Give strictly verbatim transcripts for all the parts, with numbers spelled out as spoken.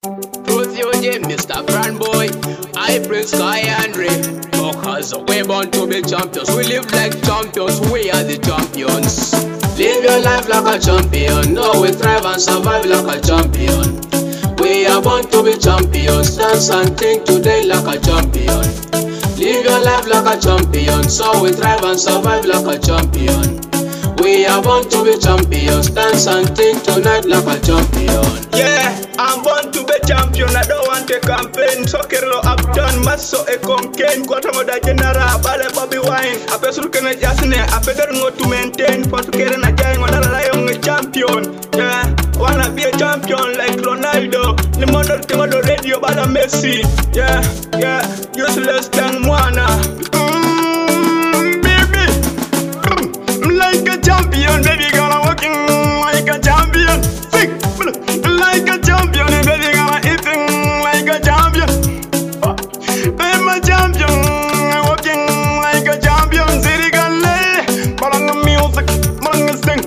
Truth U J, Mister Brand Boy, I Prince Sky Andre. Because we're born to be champions. We live like champions, we are the champions. Live your life like a champion. No, we thrive and survive like a champion. We are born to be champions. Dance and think today like a champion. Live your life like a champion. So we thrive and survive like a champion. We are born to be champions. Dance and think tonight like a champion. Yeah, I'm born to be champion. I don't want a campaign. Soccerlo uptown, maso e conken. Quattro moda genera, bale Bobby Wine. A person can just ne, a better not to maintain. For to get a giant on a champion. Yeah, wanna be a champion like Ronaldo. The mother came on the radio, but I'm Messi. Yeah, yeah, useless than Moana. Mm, baby, mm, like a champion, baby, gonna walking like a champion. Sick, like a champion, baby, gonna eating like a champion. I'm a champion, walking like a champion. City gun lay, but I'm the music, but I'm the sing.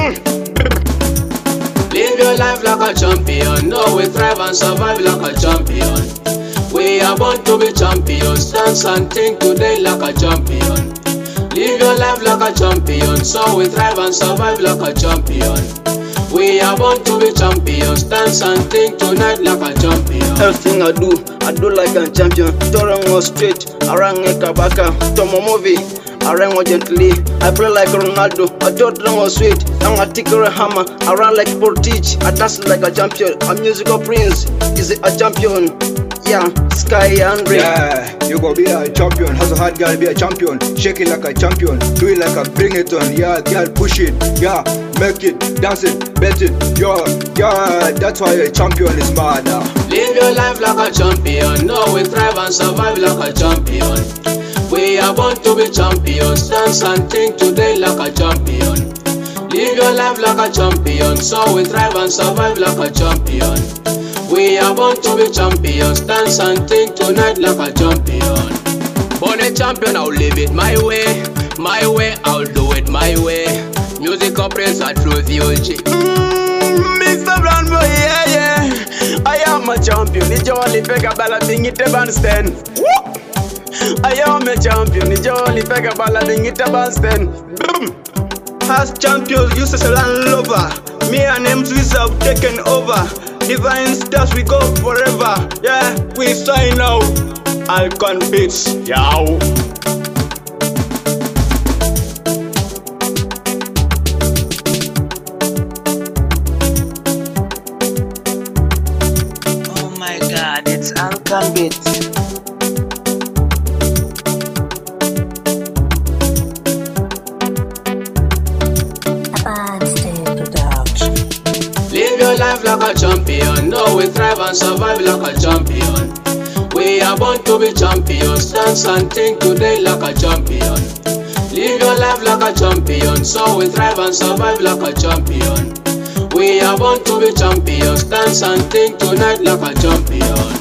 Live your life like a champion. No, we thrive and survive like a champion. We are born to be champions. Dance and think today like a champion. Live your life like a champion. So we thrive and survive like a champion. We are born to be champions. Dance and think tonight like a champion. Everything I do, I do like a champion. Torongo straight, Arang Kabaka, Tomo movie. I ran gently, I play like Ronaldo. I thought I was sweet. I'm a ticker hammer. I run like Portage. I dance like a champion. A musical prince is a champion. Yeah, Sky Andre. Yeah, you go be a champion. Hustle hard, girl, be a champion. Shake it like a champion. Do it like a bring it on. Yeah, girl, push it. Yeah, make it, dance it, bet it. Yeah, yeah, that's why a champion is mad. Live your life like a champion. No, we thrive and survive like a champion. We are born to be champions. Dance and think today like a champion. Live your life like a champion. So we thrive and survive like a champion. We are born to be champions. Dance and think tonight like a champion. Born a champion, I'll live it my way. My way, I'll do it my way. Music operates at Truth U J. Mm, Mister Brand Boy, yeah, yeah. I am a champion. It's only Pega Ballading it a bandstand. I am a champion. It's only Pega Ballading it a bandstand. Boom. As champions, used to land lover. Me and M Swiss have taken over. Divine stars, we go forever. Yeah, we sign out. Alcon Beats, yow. Oh my God, it's Alcon Beats. Live your life like a champion. No, we thrive and survive like a champion. We are born to be champions. Dance and think today like a champion. Live your life like a champion. So we thrive and survive like a champion. We are born to be champions. Dance and think tonight like a champion.